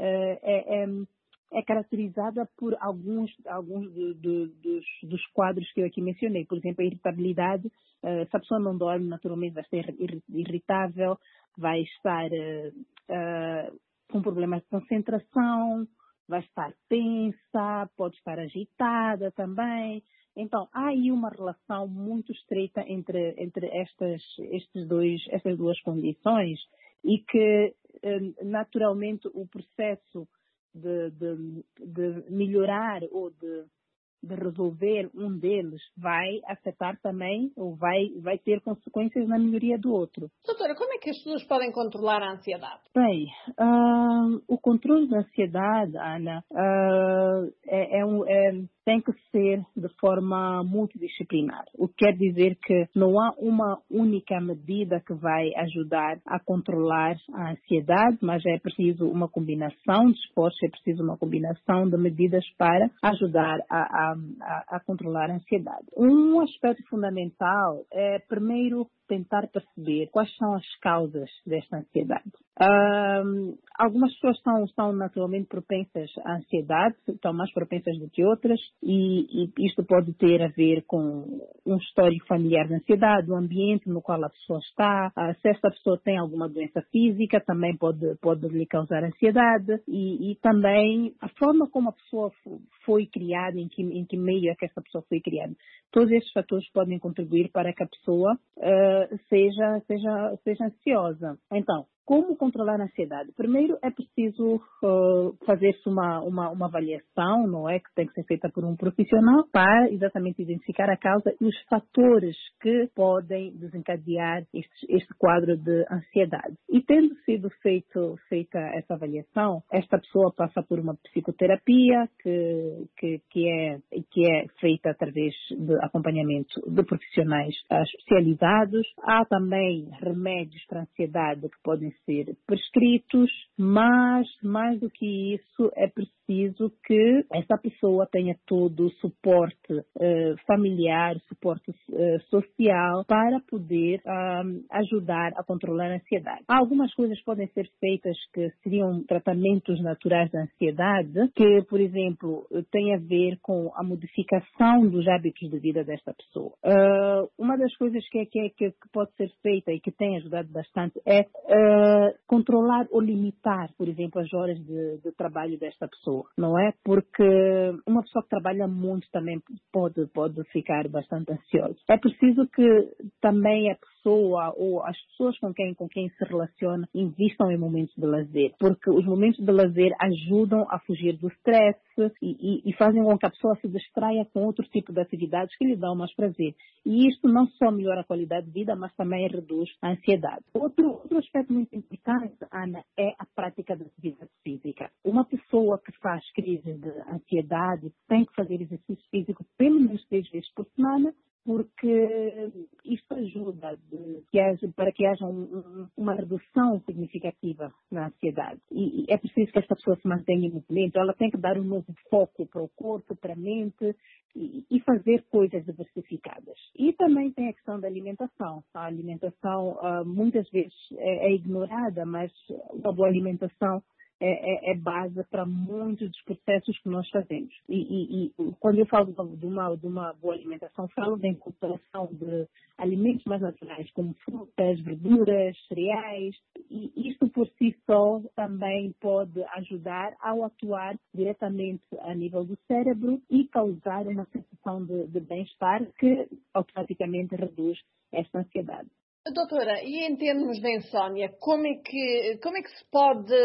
é caracterizada por alguns dos quadros que eu aqui mencionei. Por exemplo, a irritabilidade. Se a pessoa não dorme, naturalmente vai ser irritável, vai estar com problemas de concentração, vai estar tensa, pode estar agitada também. Então, há aí uma relação muito estreita entre estas duas condições e que, naturalmente, o processo de melhorar ou de resolver um deles vai afetar também ou vai ter consequências na melhoria do outro. Doutora, como é que as pessoas podem controlar a ansiedade? Bem, o controle da ansiedade, Ana, tem que ser de forma multidisciplinar. O que quer dizer que não há uma única medida que vai ajudar a controlar a ansiedade, mas é preciso uma combinação de esforços, é preciso uma combinação de medidas para ajudar a controlar a ansiedade. Um aspecto fundamental é, primeiro, tentar perceber quais são as causas desta ansiedade. Algumas pessoas são naturalmente propensas à ansiedade, estão mais propensas do que outras, e isto pode ter a ver com um histórico familiar de ansiedade, o ambiente no qual a pessoa está, se esta pessoa tem alguma doença física, também pode lhe causar ansiedade, e também a forma como a pessoa foi criada, em que meio é que essa pessoa foi criada. Todos esses fatores podem contribuir para que a pessoa seja ansiosa. Então, como controlar a ansiedade? Primeiro, é preciso fazer-se uma avaliação, não é? Que tem que ser feita por um profissional para exatamente identificar a causa e os fatores que podem desencadear este quadro de ansiedade. E tendo sido feita essa avaliação, esta pessoa passa por uma psicoterapia que é feita através de acompanhamento de profissionais especializados. Há também remédios para a ansiedade que podem ser prescritos, mas mais do que isso é preciso que essa pessoa tenha todo o suporte familiar, suporte social para poder ajudar a controlar a ansiedade. Há algumas coisas que podem ser feitas que seriam tratamentos naturais da ansiedade, que, por exemplo, tem a ver com a modificação dos hábitos de vida desta pessoa. Uma das coisas que pode ser feita e que tem ajudado bastante é controlar ou limitar, por exemplo, as horas de trabalho desta pessoa, não é? Porque uma pessoa que trabalha muito também pode ficar bastante ansiosa. É preciso que também a pessoa ou as pessoas com quem se relaciona investam em momentos de lazer, porque os momentos de lazer ajudam a fugir do stress e fazem com que a pessoa se distraia com outro tipo de atividades que lhe dão mais prazer. E isto não só melhora a qualidade de vida, mas também reduz a ansiedade. Outro aspecto muito importante, Ana, é a prática da atividade física. Uma pessoa que faz crise de ansiedade tem que fazer exercício físico pelo menos 3 vezes por semana, porque isto ajuda para que haja uma redução significativa na ansiedade. E é preciso que esta pessoa se mantenha em movimento, ela tem que dar um novo foco para o corpo, para a mente e fazer coisas diversificadas. E também tem a questão da alimentação. A alimentação muitas vezes é ignorada, mas uma boa alimentação é base para muitos dos processos que nós fazemos. E quando eu falo de uma boa alimentação, falo da incorporação de alimentos mais naturais, como frutas, verduras, cereais. E isto por si só também pode ajudar ao atuar diretamente a nível do cérebro e causar uma sensação de bem-estar que automaticamente reduz esta ansiedade. Doutora, e em termos de insónia, como é que se pode,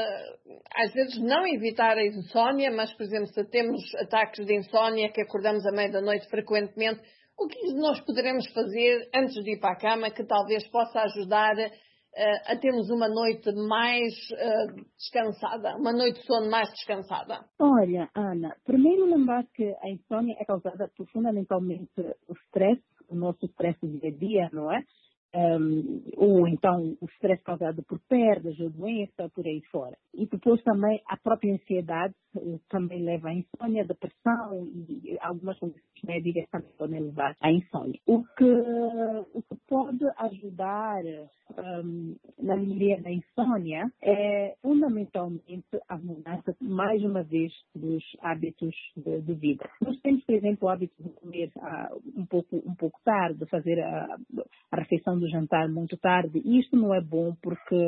às vezes, não evitar a insónia, mas, por exemplo, se temos ataques de insónia, que acordamos à meia da noite frequentemente, o que nós poderemos fazer antes de ir para a cama que talvez possa ajudar a termos uma noite mais descansada, uma noite de sono mais descansada? Olha, Ana, primeiro lembrar que a insónia é causada por, fundamentalmente, o stress, o nosso stress do dia a dia, não é? ou então o stress causado por perdas ou doença, por aí fora. E depois também a própria ansiedade também leva à insônia, depressão e algumas condições médicas também podem levar à insônia. O que pode ajudar na melhoria da insônia é fundamentalmente a mudança, mais uma vez, dos hábitos de vida. Nós temos, por exemplo, o hábito de comer um pouco tarde, fazer a refeição do jantar muito tarde. E isto não é bom porque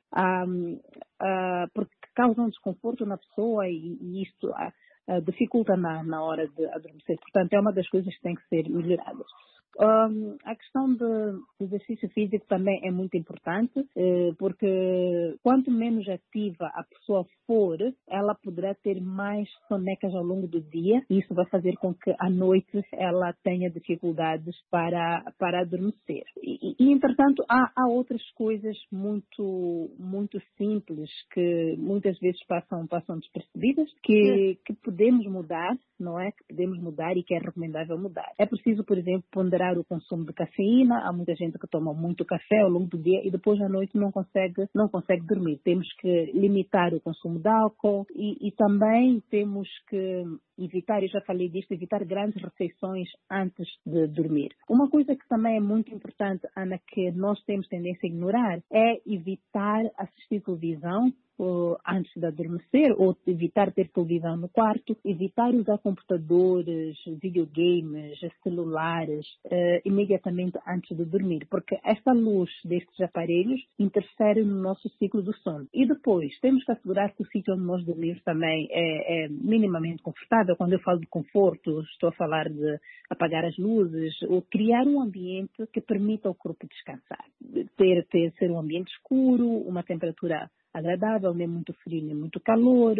causa um desconforto na pessoa e isto dificulta na hora de adormecer. Portanto, é uma das coisas que tem que ser melhoradas. A questão do exercício físico também é muito importante, porque quanto menos ativa a pessoa for, ela poderá ter mais sonecas ao longo do dia, e isso vai fazer com que à noite ela tenha dificuldades para adormecer. E entretanto, há outras coisas muito simples que muitas vezes passam despercebidas, que podemos mudar, não é? Que podemos mudar e que é recomendável mudar. É preciso, por exemplo, ponderar o consumo de cafeína. Há muita gente que toma muito café ao longo do dia e depois à noite não consegue dormir. Temos que limitar o consumo de álcool e também temos que evitar, eu já falei disto, evitar grandes refeições antes de dormir. Uma coisa que também é muito importante, Ana, que nós temos tendência a ignorar, é evitar assistir televisão antes de adormecer, ou evitar ter televisão no quarto, evitar usar computadores, videogames, celulares imediatamente antes de dormir, porque esta luz destes aparelhos interfere no nosso ciclo do sono. E depois, temos que assegurar que o sítio onde nós dormimos também é minimamente confortável. Quando eu falo de conforto, estou a falar de apagar as luzes, ou criar um ambiente que permita ao corpo descansar. Ser um ambiente escuro, uma temperatura agradável, nem muito frio, nem muito calor,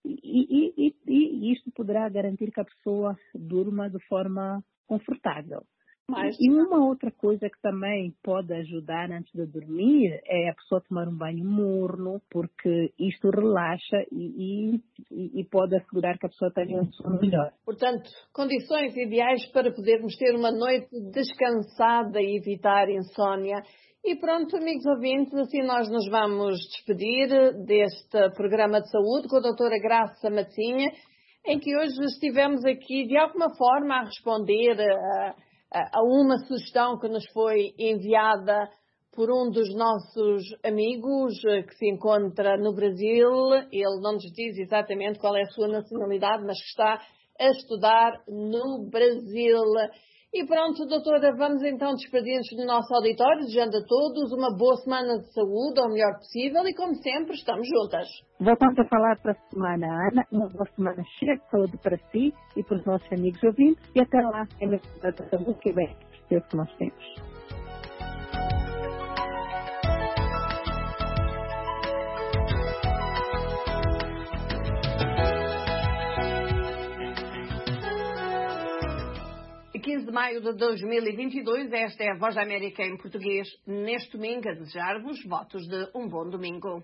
e isto poderá garantir que a pessoa durma de forma confortável. E uma outra coisa que também pode ajudar antes de dormir é a pessoa tomar um banho morno, porque isto relaxa e pode assegurar que a pessoa tenha um sono melhor. Portanto, condições ideais para podermos ter uma noite descansada e evitar insónia. E pronto, amigos ouvintes, assim nós nos vamos despedir deste programa de saúde com a doutora Graça Massinha, em que hoje estivemos aqui de alguma forma a responder a uma sugestão que nos foi enviada por um dos nossos amigos que se encontra no Brasil. Ele não nos diz exatamente qual é a sua nacionalidade, mas que está a estudar no Brasil. E pronto, doutora, vamos então despedir-nos do nosso auditório, desejando a todos uma boa semana de saúde, ao melhor possível, e como sempre, estamos juntas. Voltamos a falar para a semana, Ana. Uma boa semana cheia de saúde para si e para os nossos amigos ouvintes. E até lá, é na saúde que bem que nós temos. E 15 de maio de 2022, esta é a Voz da América em português, neste domingo, a desejar-vos votos de um bom domingo.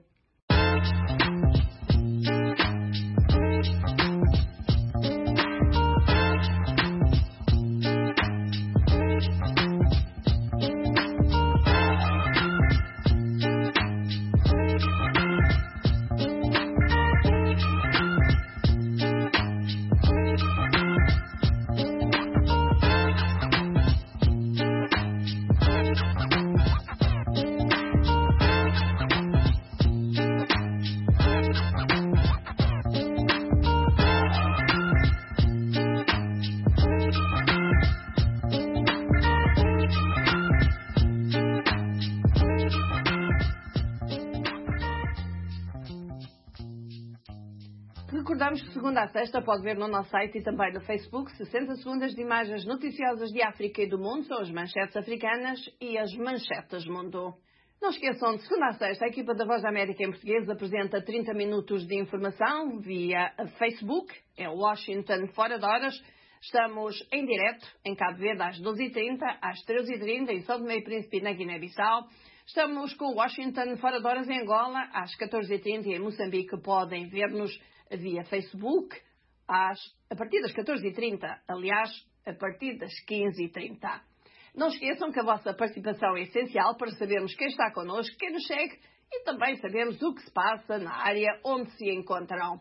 Recordamos que segunda a sexta pode ver no nosso site e também no Facebook 60 segundos de imagens noticiosas de África e do mundo, são as manchetes africanas e as manchetes mundo. Não esqueçam, de segunda a sexta, a equipa da Voz da América em português apresenta 30 minutos de informação via Facebook, é Washington fora de horas. Estamos em direto em Cabo Verde às 12h30, às 13h30 em São Tomé e Príncipe na Guiné-Bissau. Estamos com Washington fora de horas em Angola às 14h30 e em Moçambique podem ver-nos via Facebook a partir das 14h30, aliás, a partir das 15h30. Não esqueçam que a vossa participação é essencial para sabermos quem está connosco, quem nos segue e também sabemos o que se passa na área onde se encontram.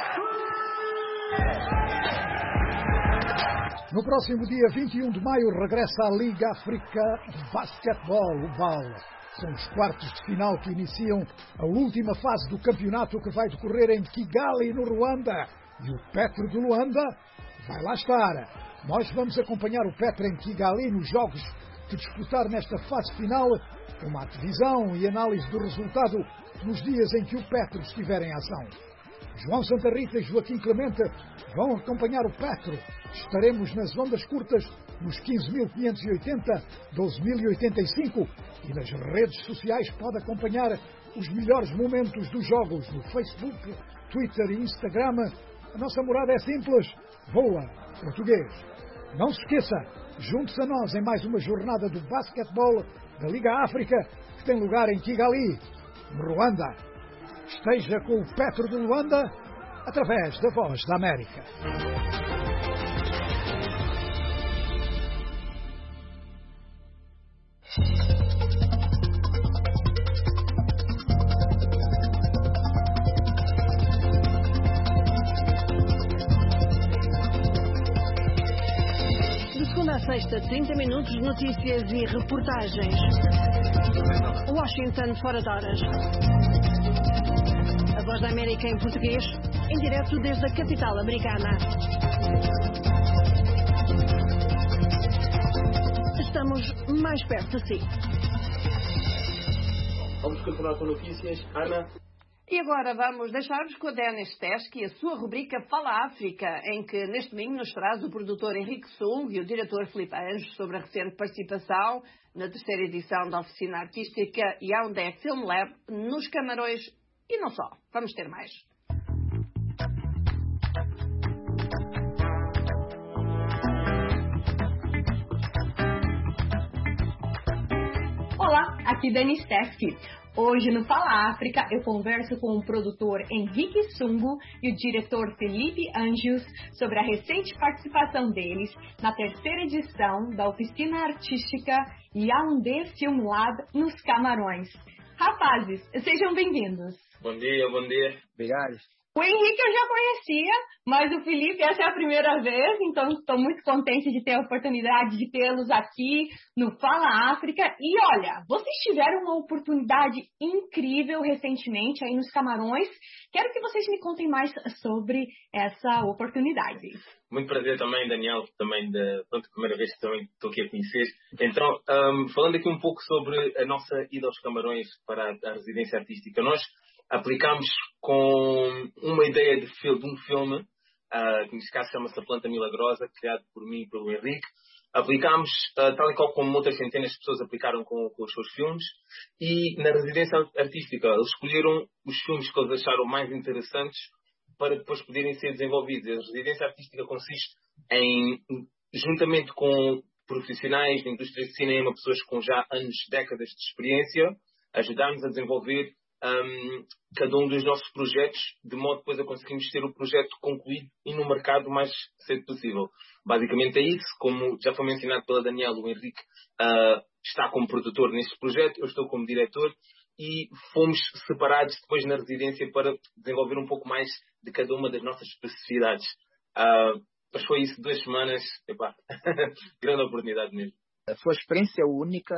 No próximo dia 21 de maio regressa a Liga África de Basquetebol, o BAL. São os quartos de final que iniciam a última fase do campeonato que vai decorrer em Kigali, no Ruanda. E o Petro de Luanda vai lá estar. Nós vamos acompanhar o Petro em Kigali nos jogos que disputar nesta fase final, com uma divisão e análise do resultado nos dias em que o Petro estiver em ação. João Santa Rita e Joaquim Clemente vão acompanhar o Petro. Estaremos nas ondas curtas nos 15.580, 12.085 e nas redes sociais pode acompanhar os melhores momentos dos jogos no Facebook, Twitter e Instagram. A nossa morada é simples, boa, português. Não se esqueça, junte-se a nós em mais uma jornada do basquetebol da Liga África, que tem lugar em Kigali, no Ruanda. Esteja com o Petro de Luanda, através da Voz da América. De segunda a sexta, 30 minutos de notícias e reportagens. Washington, fora de horas. A Voz da América em português, em direto desde a capital americana. Estamos mais perto de si. Vamos continuar com notícias. Ana? E agora vamos deixar-vos com a Denis Teske e a sua rubrica Fala África, em que neste domingo nos traz o produtor Henrique Sung e o diretor Filipe Anjos sobre a recente participação na terceira edição da oficina artística Yaoundé Film Lab nos Camarões. E não só, vamos ter mais. Olá, aqui Denis Teske. Hoje no Fala África eu converso com o produtor Henrique Sungo e o diretor Felipe Anjos sobre a recente participação deles na terceira edição da oficina artística Yaoundé Film Lab nos Camarões. Rapazes, sejam bem-vindos. Bom dia, bom dia. Obrigado. O Henrique eu já conhecia, mas o Felipe essa é a primeira vez, então estou muito contente de ter a oportunidade de tê-los aqui no Fala África. E olha, vocês tiveram uma oportunidade incrível recentemente aí nos Camarões. Quero que vocês me contem mais sobre essa oportunidade. Muito prazer também, Daniel, também pronto, primeira vez que também estou aqui a conhecer. Então, falando aqui um pouco sobre a nossa ida aos Camarões para a residência artística, nós aplicámos com uma ideia de um filme, que neste caso chama-se A Planta Milagrosa, criado por mim e pelo Henrique. Aplicámos, tal e qual como outras centenas de pessoas aplicaram com os seus filmes, e na residência artística eles escolheram os filmes que eles acharam mais interessantes para depois poderem ser desenvolvidos. A residência artística consiste em, juntamente com profissionais da indústria de cinema, pessoas com já anos, décadas de experiência, ajudar-nos a desenvolver cada um dos nossos projetos, de modo depois a conseguirmos ter o projeto concluído e no mercado o mais cedo possível. Basicamente é isso. Como já foi mencionado pela Daniela, o Henrique está como produtor neste projeto, eu estou como diretor, e fomos separados depois na residência para desenvolver um pouco mais de cada uma das nossas especificidades. Mas foi isso, 2 semanas, grande oportunidade mesmo. Foi uma experiência única.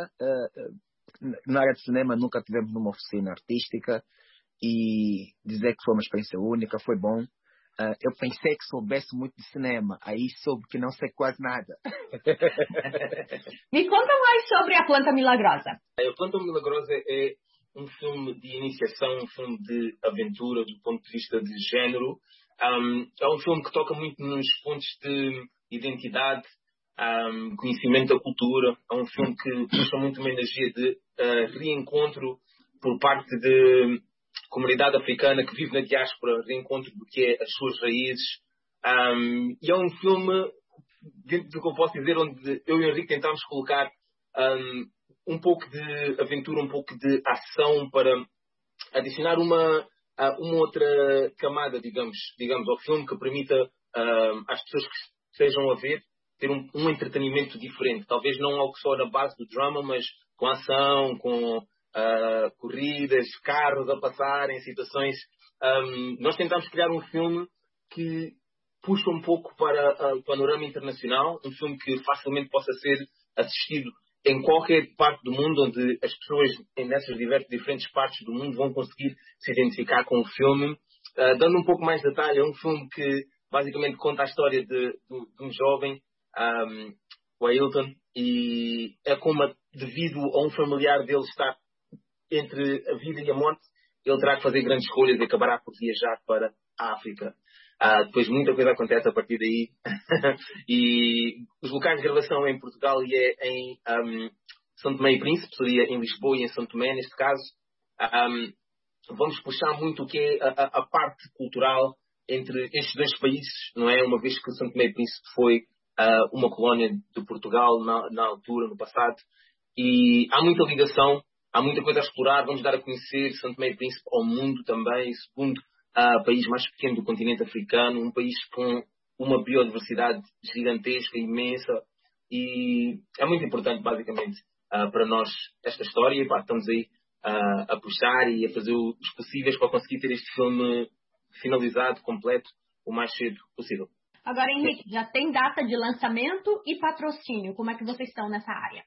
Na área de cinema nunca tivemos numa oficina artística, e dizer que foi uma experiência única, foi bom. Eu pensei que soubesse muito de cinema, aí soube que não sei quase nada. Me conta mais sobre A Planta Milagrosa. A Planta Milagrosa é um filme de iniciação, um filme de aventura do ponto de vista de género. É um filme que toca muito nos pontos de identidade, conhecimento da cultura. É um filme que puxa muito uma energia de reencontro por parte de comunidade africana que vive na diáspora, reencontro do que é as suas raízes. E é um filme, dentro do que eu posso dizer, onde eu e o Henrique tentámos colocar um pouco de aventura, um pouco de ação para adicionar uma outra camada, digamos ao filme, que permita às pessoas que estejam a ver ter um entretenimento diferente. Talvez não algo só na base do drama, mas com ação, com corridas, carros a passarem, situações. Nós tentamos criar um filme que puxa um pouco para o panorama internacional, um filme que facilmente possa ser assistido em qualquer parte do mundo, onde as pessoas nessas diferentes partes do mundo vão conseguir se identificar com o filme. Dando um pouco mais de detalhe, é um filme que basicamente conta a história de um jovem, o Ailton, e é como, devido a um familiar dele estar entre a vida e a morte, ele terá que fazer grandes escolhas e acabará por viajar para a África. Depois muita coisa acontece a partir daí. E os locais de gravação é em Portugal e é em São Tomé e Príncipe, seria em Lisboa e em São Tomé, neste caso. Vamos puxar muito o que é a parte cultural entre estes dois países, não é? Uma vez que São Tomé e Príncipe foi uma colónia de Portugal na altura, no passado. E há muita ligação, há muita coisa a explorar. Vamos dar a conhecer São Tomé e Príncipe ao mundo também, segundo país mais pequeno do continente africano, um país com uma biodiversidade gigantesca, imensa, e é muito importante, basicamente, para nós esta história, e estamos aí a puxar e a fazer os possíveis para conseguir ter este filme finalizado, completo, o mais cedo possível. Agora, Henrique, já tem data de lançamento e patrocínio, como é que vocês estão nessa área?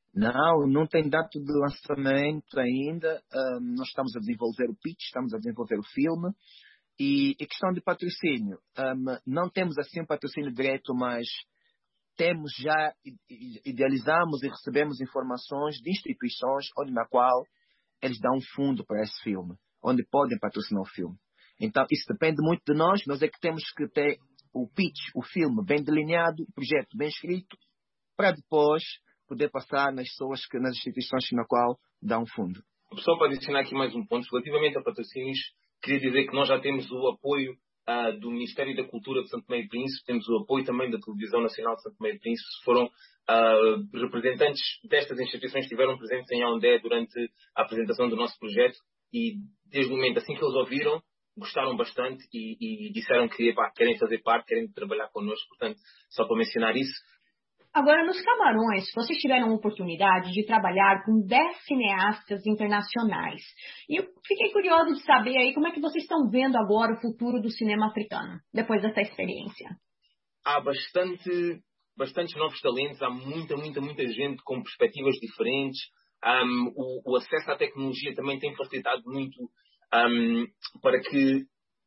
Não tem data de lançamento ainda. Nós estamos a desenvolver o pitch, estamos a desenvolver o filme. E a questão de patrocínio, não temos assim um patrocínio direto, mas temos já, idealizamos e recebemos informações de instituições na qual eles dão um fundo para esse filme, onde podem patrocinar o filme. Então, isso depende muito de nós é que temos que ter o pitch, o filme bem delineado, o projeto bem escrito, para depois poder passar nas instituições na qual dão um fundo. Só para adicionar aqui mais um ponto, relativamente a patrocínios, queria dizer que nós já temos o apoio do Ministério da Cultura de São Tomé e Príncipe, temos o apoio também da Televisão Nacional de São Tomé e Príncipe. Foram representantes destas instituições que estiveram presentes em Yaoundé durante a apresentação do nosso projeto, e desde o momento assim que eles ouviram, gostaram bastante e disseram que querem fazer parte, querem trabalhar connosco. Portanto, só para mencionar isso. Agora, nos Camarões, vocês tiveram a oportunidade de trabalhar com 10 cineastas internacionais. E eu fiquei curiosa de saber aí como é que vocês estão vendo agora o futuro do cinema africano, depois dessa experiência. Há bastantes novos talentos, há muita gente com perspectivas diferentes. O acesso à tecnologia também tem facilitado muito para que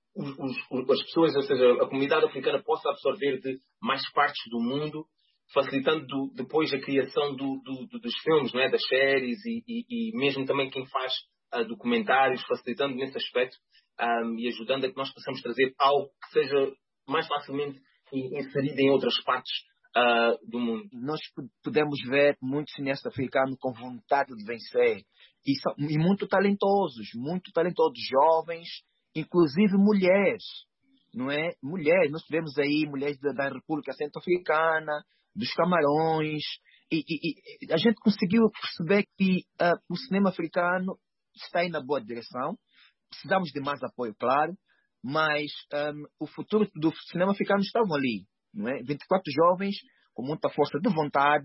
as pessoas, ou seja, a comunidade africana possa absorver de mais partes do mundo, facilitando depois a criação dos filmes, não é? Das séries e mesmo também quem faz documentários, facilitando nesse aspecto e ajudando a que nós possamos trazer algo que seja mais facilmente inserido em outras partes do mundo. Nós podemos ver muitos cineastas africanos com vontade de vencer e muito talentosos, jovens, inclusive mulheres, não é? Mulheres, nós tivemos aí mulheres da República Centro-Africana, dos Camarões, e a gente conseguiu perceber que o cinema africano está aí na boa direção. Precisamos de mais apoio, claro, mas o futuro do cinema africano estava ali, não é? 24 jovens com muita força de vontade,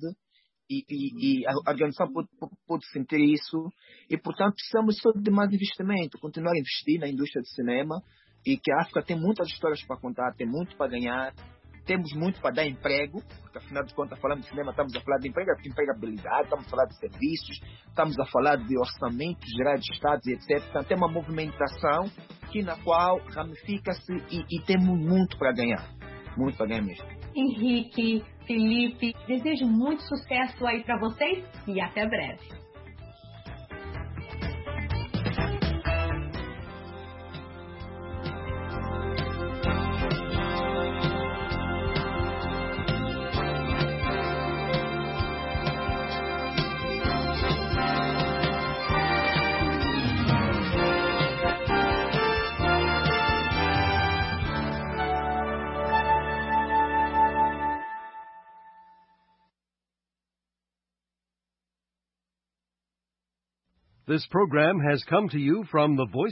e a organização pôde sentir isso, e portanto precisamos só de mais investimento, continuar a investir na indústria do cinema, e que a África tem muitas histórias para contar, tem muito para ganhar. Temos muito para dar emprego, porque afinal de contas, falando de cinema, estamos a falar de empregabilidade, estamos a falar de serviços, estamos a falar de orçamentos gerais de estados e etc. Então, tem uma movimentação na qual ramifica-se e temos muito para ganhar. Muito para ganhar mesmo. Henrique, Felipe, desejo muito sucesso aí para vocês e até breve. This program has come to you from the Voice